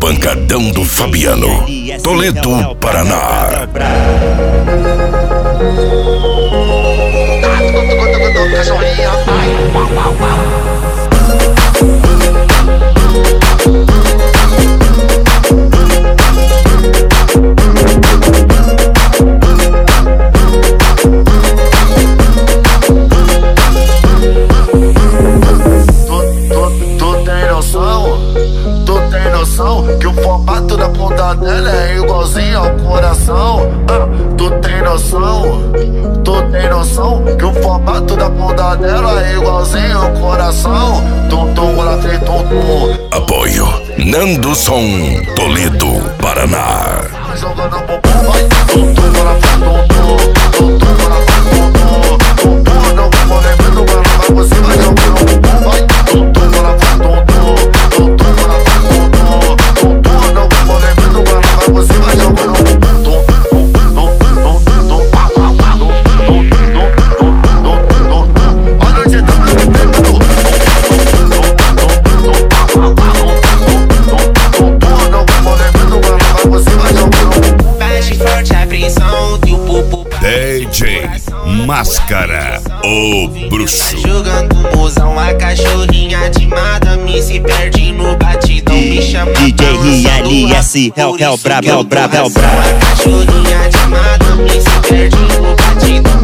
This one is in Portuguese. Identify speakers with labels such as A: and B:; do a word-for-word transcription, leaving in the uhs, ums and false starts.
A: Pancadão do Fabiano, Toledo, Paraná.
B: Que o formato da bunda dela é igualzinho ao coração. Ah, tu tem noção? Tu tem noção? Que o formato da bunda dela é igualzinho ao coração. Tum tum, ela fez tum tum.
A: Apoio Nando Som, Toledo, Paraná.
B: Jogando bumbum, vai. Tum tum, ela fez tum tum. Tum tum, ela fez tum tum. Tum tum, não vou movimento, ela vai por cima jogando bumbum, vai. Tum tum, ela fez tum tum. Tum tum, ela fez tum tum.
A: D J Máscara, o bruxo.
C: Jogando mozão, a cachorrinha de madame se perde no batidão. Me chama
D: D J I L S, é o brabo, é o brabo, é o brabo.
C: A cachorrinha de madame se perde no batidão.